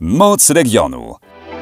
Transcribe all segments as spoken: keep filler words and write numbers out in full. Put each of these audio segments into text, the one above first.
Moc regionu.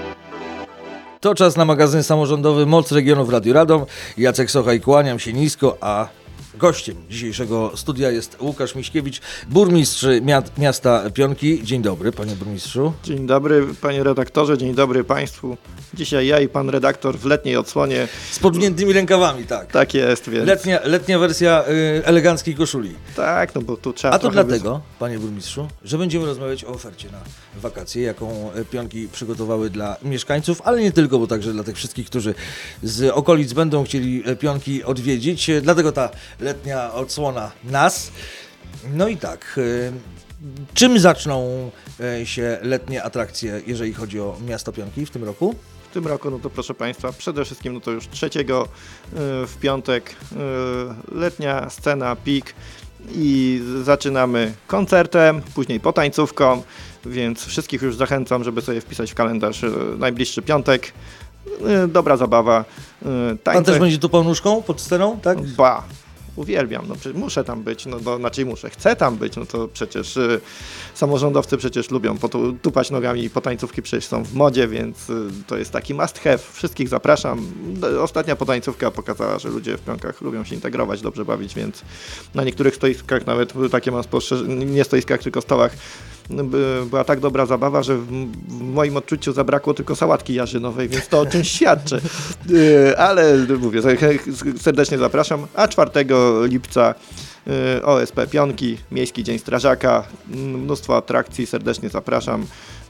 To czas na magazyn samorządowy Moc Regionu w Radiu Radom. Jacek Sochaj, kłaniam się nisko, a gościem dzisiejszego studia jest Łukasz Miśkiewicz, burmistrz miasta Pionki. Dzień dobry, panie burmistrzu. Dzień dobry, panie redaktorze, dzień dobry państwu. Dzisiaj ja i pan redaktor w letniej odsłonie. Z podwiniętymi rękawami, tak. Tak jest, więc... Letnia, letnia wersja y, eleganckiej koszuli. Tak, no bo tu trzeba A to trochę dlatego, wys... panie burmistrzu, że będziemy rozmawiać o ofercie na wakacje, jaką Pionki przygotowały dla mieszkańców, ale nie tylko, bo także dla tych wszystkich, którzy z okolic będą chcieli Pionki odwiedzić. Dlatego ta letnia odsłona nas. No i tak, y, czym zaczną się letnie atrakcje, jeżeli chodzi o miasto Pionki w tym roku? W tym roku, no to proszę państwa, przede wszystkim no to już trzeciego y, w piątek y, letnia scena Pik i zaczynamy koncertem, później potańcówką, więc wszystkich już zachęcam, żeby sobie wpisać w kalendarz y, najbliższy piątek. Y, dobra zabawa. Y, tańce. Pan też będzie tu panuszką pod sceną, tak? Ba. Uwielbiam, no przecież muszę tam być, no to znaczy muszę, chcę tam być, no to przecież y, samorządowcy przecież lubią potupać nogami i potańcówki przecież są w modzie, więc y, to jest taki must have. Wszystkich zapraszam. Ostatnia potańcówka pokazała, że ludzie w Pionkach lubią się integrować, dobrze bawić, więc na niektórych stoiskach, nawet takie mam spostrzeżenie, nie stoiskach, tylko stołach, była tak dobra zabawa, że w, w moim odczuciu zabrakło tylko sałatki jarzynowej, więc to o czymś świadczy. Ale mówię, serdecznie zapraszam. A czwartego lipca O S P Pionki, Miejski Dzień Strażaka, mnóstwo atrakcji, serdecznie zapraszam.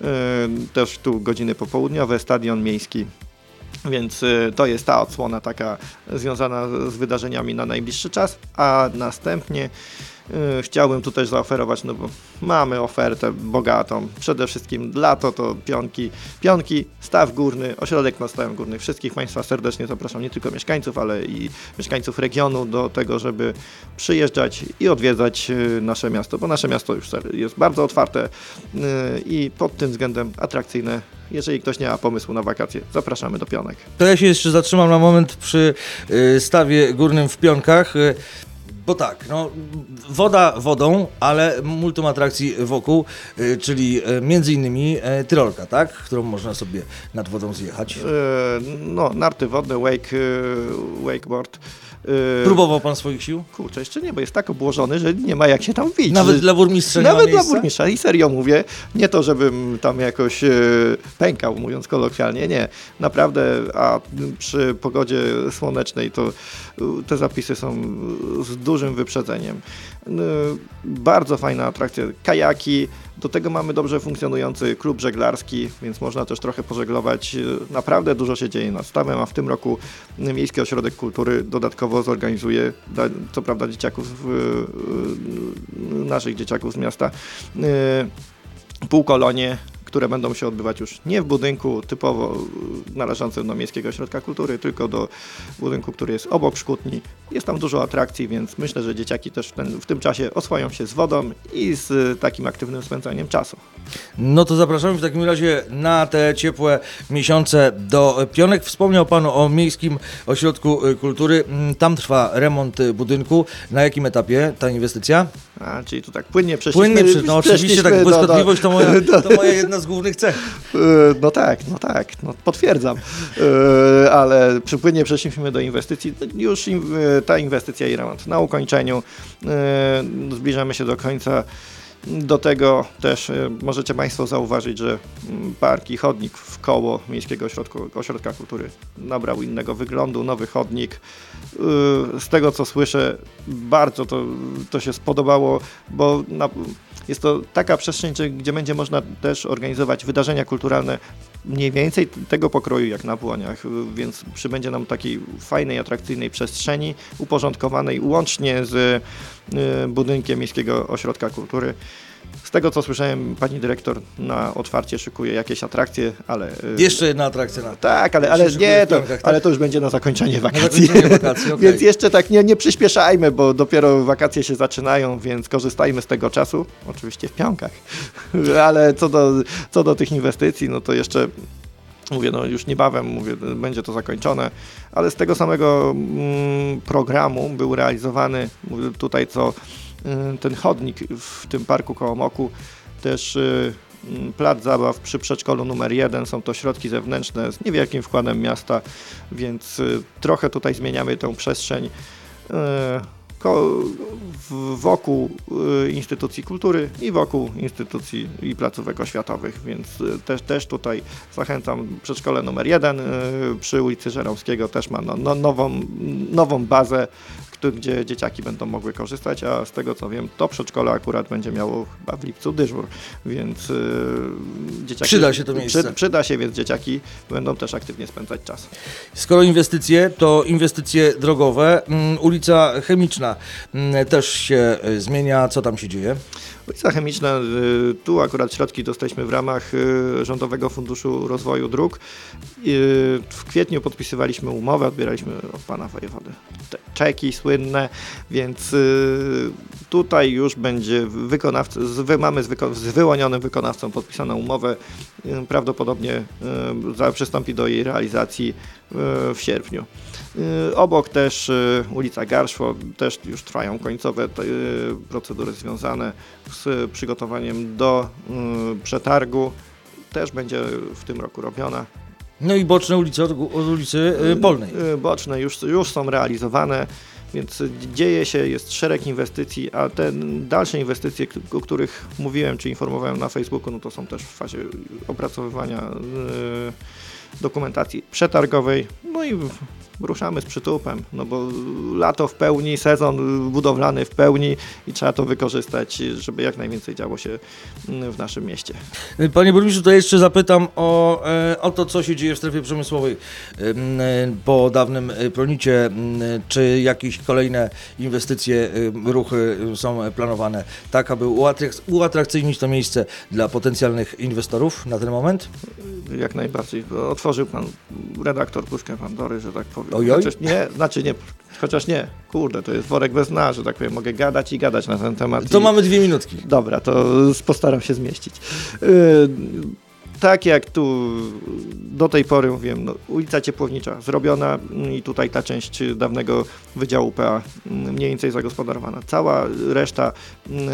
Też tu godziny popołudniowe, stadion miejski. Więc to jest ta odsłona taka związana z wydarzeniami na najbliższy czas, a następnie Yy, chciałbym tu też zaoferować, no bo mamy ofertę bogatą. Przede wszystkim lato to Pionki, Pionki, Staw Górny, ośrodek na Stawem Górny. Wszystkich państwa serdecznie zapraszam, nie tylko mieszkańców, ale i mieszkańców regionu do tego, żeby przyjeżdżać i odwiedzać yy, nasze miasto, bo nasze miasto już jest bardzo otwarte yy, i pod tym względem atrakcyjne. Jeżeli ktoś nie ma pomysłu na wakacje, zapraszamy do Pionek. To ja się jeszcze zatrzymam na moment przy yy, Stawie Górnym w Pionkach. Yy. Bo tak, no woda wodą, ale multum atrakcji wokół, y, czyli y, między innymi y, Tyrolka, tak? Którą można sobie nad wodą zjechać. Yy, no, narty wodne, wake, yy, wakeboard. Yy, Próbował pan swoich sił? Kurczę, jeszcze nie, bo jest tak obłożony, że nie ma jak się tam wbić. Nawet że... dla burmistrza Nawet nie ma dla burmistrza i serio mówię, nie to, żebym tam jakoś yy, pękał, mówiąc kolokwialnie, nie. Naprawdę, a przy pogodzie słonecznej to yy, te zapisy są z dużym wyprzedzeniem. Yy, bardzo fajna atrakcja, kajaki, do tego mamy dobrze funkcjonujący klub żeglarski, więc można też trochę pożeglować. Naprawdę dużo się dzieje nad stawem, a w tym roku Miejski Ośrodek Kultury dodatkowo zorganizuje, co prawda dzieciaków, naszych dzieciaków z miasta, półkolonie, które będą się odbywać już nie w budynku typowo należącym do Miejskiego Ośrodka Kultury, tylko do budynku, który jest obok szkutni. Jest tam dużo atrakcji, więc myślę, że dzieciaki też w, ten, w tym czasie oswoją się z wodą i z takim aktywnym spędzaniem czasu. No to zapraszamy w takim razie na te ciepłe miesiące do Pionek. Wspomniał pan o Miejskim Ośrodku Kultury. Tam trwa remont budynku. Na jakim etapie ta inwestycja? A, czyli tu tak płynnie przeszliśmy. Płynnie przy, no oczywiście, tak błyskotliwość to moja, to moja jedna z głównych cech. No tak, no tak, no potwierdzam, ale przy płynnie przeszliśmy do inwestycji. Już ta inwestycja i remont na ukończeniu. Zbliżamy się do końca. Do tego też możecie państwo zauważyć, że park i chodnik w koło Miejskiego Ośrodku, Ośrodka Kultury nabrał innego wyglądu, nowy chodnik. Z tego co słyszę, bardzo to, to się spodobało, bo na, jest to taka przestrzeń, gdzie będzie można też organizować wydarzenia kulturalne mniej więcej tego pokroju jak na Błoniach, więc przybędzie nam takiej fajnej, atrakcyjnej przestrzeni, uporządkowanej łącznie z budynkiem Miejskiego Ośrodka Kultury. Z tego co słyszałem, pani dyrektor na otwarcie szykuje jakieś atrakcje, ale... Jeszcze jedna atrakcja na Tak, ale, ale nie, to, Pionkach, tak? ale to już będzie na zakończenie wakacji. Na zakończenie wakacji, okay. Więc jeszcze tak nie, nie przyspieszajmy, bo dopiero wakacje się zaczynają, więc korzystajmy z tego czasu, oczywiście w Pionkach. Ale co do, co do tych inwestycji, no to jeszcze... Mówię, no już niebawem, mówię, będzie to zakończone, ale z tego samego mm, programu był realizowany, mówię tutaj co y, ten chodnik w tym parku Kołomoku też y, plac zabaw przy przedszkolu numer jeden. Są to środki zewnętrzne z niewielkim wkładem miasta, więc trochę tutaj zmieniamy tę przestrzeń wokół instytucji kultury i wokół instytucji i placówek oświatowych, więc też, też tutaj zachęcam. Przedszkole numer jeden przy ulicy Żeromskiego też ma no, no, nową, nową bazę, gdzie dzieciaki będą mogły korzystać, a z tego co wiem, to przedszkole akurat będzie miało chyba w lipcu dyżur, więc yy, dzieciaki... Przyda się to miejsce. Przy, przyda się, więc dzieciaki będą też aktywnie spędzać czas. Skoro inwestycje, to inwestycje drogowe. Mm, ulica Chemiczna mm, też się y, zmienia. Co tam się dzieje? Ulica Chemiczna, y, tu akurat środki dostaliśmy w ramach y, Rządowego Funduszu Rozwoju Dróg. Y, w kwietniu podpisywaliśmy umowę, odbieraliśmy od pana wojewody te czeki słynne, więc y, tutaj już będzie wykonawca, z, wy, mamy z, wyko, z wyłonionym wykonawcą podpisaną umowę, y, prawdopodobnie y, za, przystąpi do jej realizacji y, w sierpniu. Y, obok też y, ulica Garszwo, też już trwają końcowe y, procedury związane z przygotowaniem do y, przetargu, też będzie w tym roku robiona. No i boczne ulice od, od ulicy y, Polnej. Y, boczne już, już są realizowane, więc dzieje się, jest szereg inwestycji, a te dalsze inwestycje, o których mówiłem czy informowałem na Facebooku, no to są też w fazie opracowywania y, dokumentacji przetargowej, no i ruszamy z przytupem, no bo lato w pełni, sezon budowlany w pełni i trzeba to wykorzystać, żeby jak najwięcej działo się w naszym mieście. Panie burmistrzu, to jeszcze zapytam o, o to, co się dzieje w strefie przemysłowej po dawnym Pronicie. Czy jakieś kolejne inwestycje, ruchy są planowane tak, aby uatrakcyjnić to miejsce dla potencjalnych inwestorów na ten moment? Jak najbardziej. Otworzył pan redaktor puszkę Pandory, że tak powiem. Ojoj? Chociaż nie, znaczy nie, chociaż nie. Kurde, to jest worek bez dna, że tak powiem. Mogę gadać i gadać na ten temat. To i... mamy dwie minutki. Dobra, to postaram się zmieścić. Yy, tak jak tu do tej pory mówiłem, no, ulica Ciepłownicza zrobiona i tutaj ta część dawnego Wydziału P A mniej więcej zagospodarowana. Cała reszta yy, yy,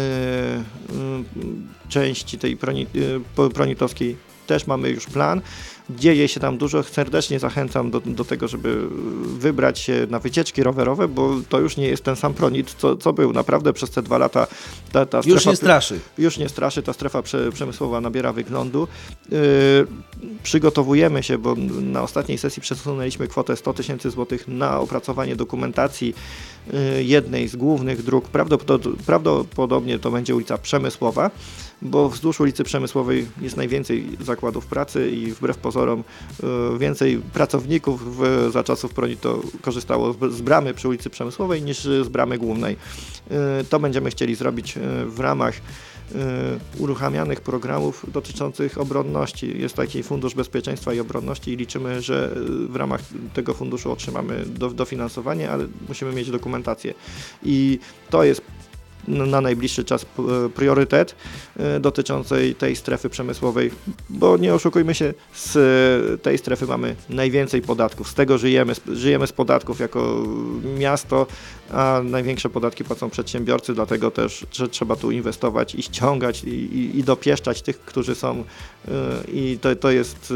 części tej proni, yy, pronitowskiej też mamy już plan. Dzieje się tam dużo. Serdecznie zachęcam do, do tego, żeby wybrać się na wycieczki rowerowe, bo to już nie jest ten sam Pronit, co, co był. Naprawdę przez te dwa lata ta, ta strefa... Już nie straszy. Już nie straszy. Ta strefa prze, przemysłowa nabiera wyglądu. Yy, przygotowujemy się, bo na ostatniej sesji przesunęliśmy kwotę sto tysięcy złotych na opracowanie dokumentacji yy, jednej z głównych dróg. Prawdopodobnie, prawdopodobnie to będzie ulica Przemysłowa, bo wzdłuż ulicy Przemysłowej jest najwięcej zakładów pracy i wbrew pozorom y, więcej pracowników w, za czasów Pronito korzystało z, z bramy przy ulicy Przemysłowej niż z bramy głównej. Y, to będziemy chcieli zrobić y, w ramach y, uruchamianych programów dotyczących obronności. Jest taki Fundusz Bezpieczeństwa i Obronności i liczymy, że w ramach tego funduszu otrzymamy do, dofinansowanie, ale musimy mieć dokumentację. I to jest na najbliższy czas priorytet dotyczącej tej strefy przemysłowej, bo nie oszukujmy się, z tej strefy mamy najwięcej podatków, z tego żyjemy, żyjemy z podatków jako miasto, a największe podatki płacą przedsiębiorcy, dlatego też że trzeba tu inwestować i ściągać i, i, i dopieszczać tych, którzy są i to, to jest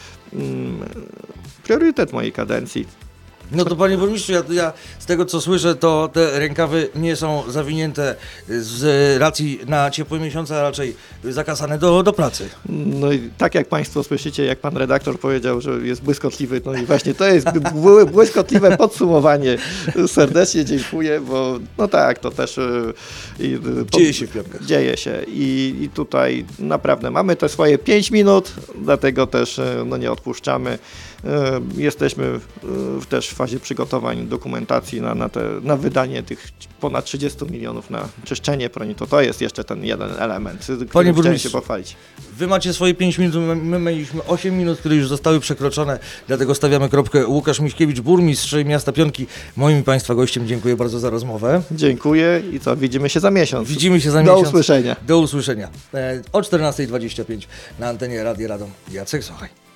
priorytet mojej kadencji. No to panie burmistrzu, ja, ja z tego co słyszę, to te rękawy nie są zawinięte z racji na ciepłe miesiące, a raczej zakasane do, do pracy. No i tak jak państwo słyszycie, jak pan redaktor powiedział, że jest błyskotliwy, no i właśnie to jest błyskotliwe podsumowanie. Serdecznie dziękuję, bo no tak, to też i, dzieje się w Pionkach. Dzieje się i, i tutaj naprawdę mamy te swoje pięć minut, dlatego też no nie odpuszczamy. Jesteśmy też w fazie przygotowań dokumentacji na, na, te, na wydanie tych ponad trzydziestu milionów na czyszczenie Pronito. To jest jeszcze ten jeden element, którym chciałem się pochwalić. Wy macie swoje pięć minut, my mieliśmy osiem minut, które już zostały przekroczone, dlatego stawiamy kropkę. Łukasz Miśkiewicz, burmistrz miasta Pionki, moim Państwa gościem. Dziękuję bardzo za rozmowę. Dziękuję i co, widzimy się za miesiąc. Widzimy się za Do miesiąc. usłyszenia. Do usłyszenia. O czternasta dwadzieścia pięć na antenie Radia Radom. Jacek Sochaj.